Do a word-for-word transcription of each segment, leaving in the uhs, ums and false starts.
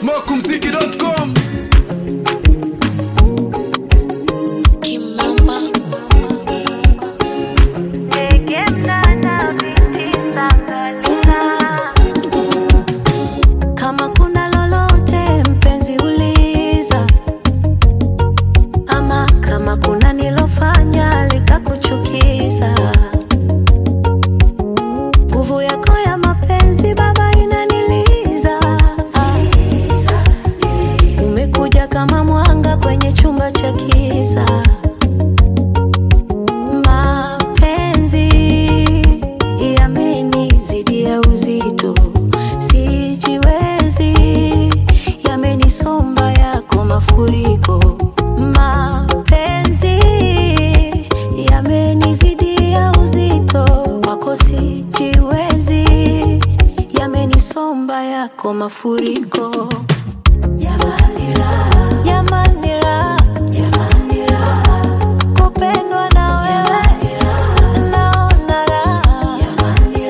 smoke mziki dot com. Kama kuna lolote mpenzi uliza, ama kama kuna nilofanya likakuchukiza. Nguvu yako ya mapenzi baba inaniliza. Umekuja kama mwanga kwenye chumba cha giza. Mapenzi yamenizidia uzito, sijiwezi, yamenisomba yako mafuriko. Mapenzi yamenizidia uzito, wako sijiwezi, yamenisomba yako mafuriko. Jamani raha, jamani raha, jamani raha, kupendwa na wewe naona raha. Jamani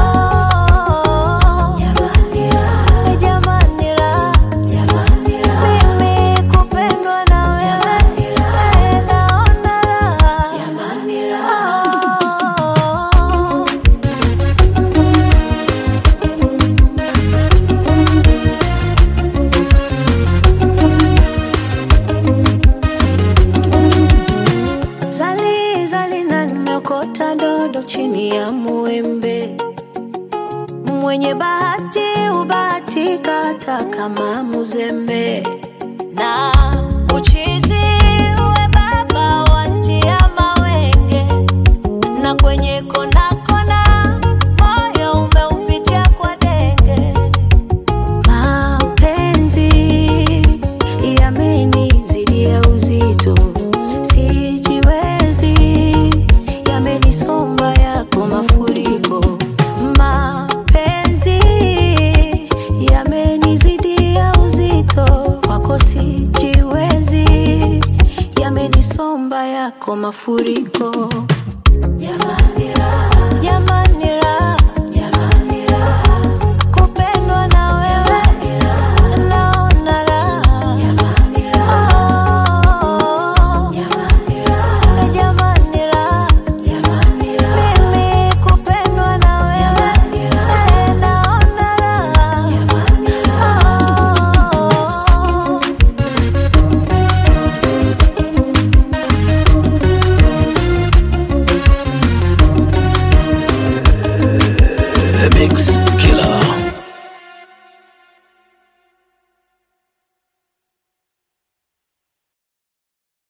raha, jamani raha, jamani raha, jamani raha, mimi kupendwa na wewe naona raha. Jamani raha. Zali zali na nimekota dodo chini ya muembe. Mwenye bahati ubahatika hata kama muzembe. Na uchizi uwe baba wantia mawenge. Na kwenye kona kona moyo umeupitia kwa denge. Mapenzi yamenizidia uzito, sijiwezi, yamenisomba yako mafuriko. Mapenzi yamenizidia uzito, wako sijiwezi, yamenisomba yako mafuriko. Jamani raha, jamani raha, jamani raha, kupendwa na wewe naona raha. Jamani raha, jamani raha, jamani raha, jamani raha, mimi kupendwa na wewe naona raha. Jamani raha. The mix.